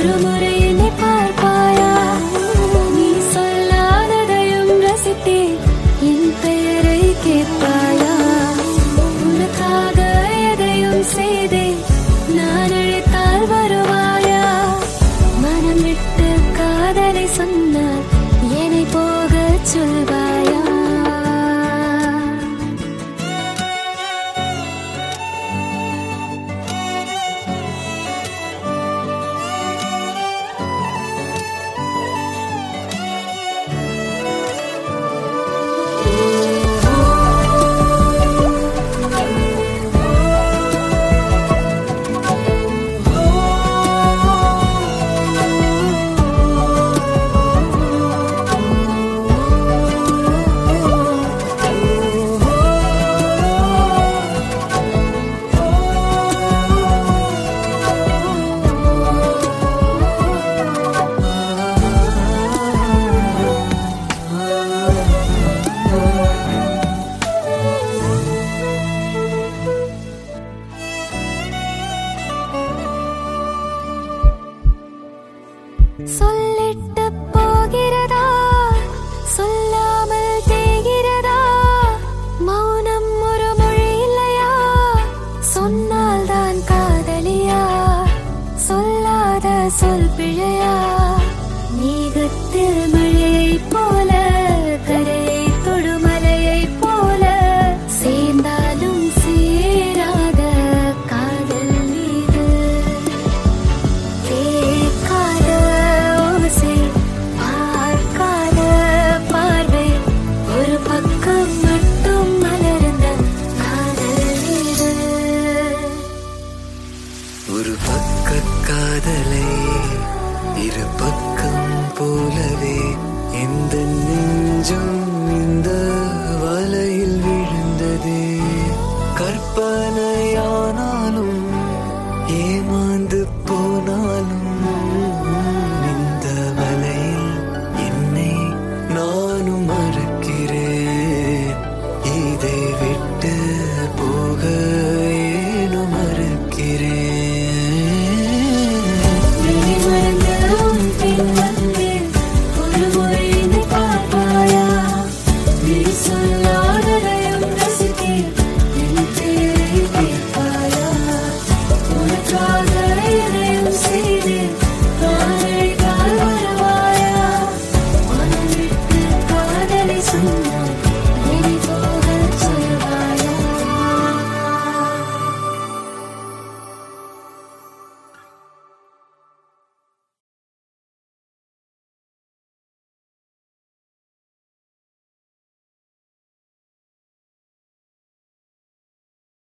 ஒரு முறை என்னை பார்ப்பாயா? நீ சொல்லாததையும் ரசித்தேன், என் பெயரை கேட்பாயா? உனக்காக எதையும் செய்தேன், நான் அழைத்தால் வருவாயா? மனம் விட்டு காதலை சொன்னால் என்னை போகச் சொல்வாயா? சொல்லிட்டு போகிறதா, சொல்லாமல் தேகிறதா? மௌனம் ஒரு மொழி இல்லையா? சொன்னால் தான் காதலியா? சொல்லாத சொல் பிழையா? மேகத்தில் மழையைப் போல, கரையை தொடுமலையைப் போல, சேர்ந்தாலும் சேராத காதல் மீது கேட்காத ஓசை, பார்க்காத பார்வை, ஒரு பக்கம் மட்டும் மலர்ந்த காதல் மீது. ஒரு பக்க காதலை இரு பக்கம் போலவே எந்த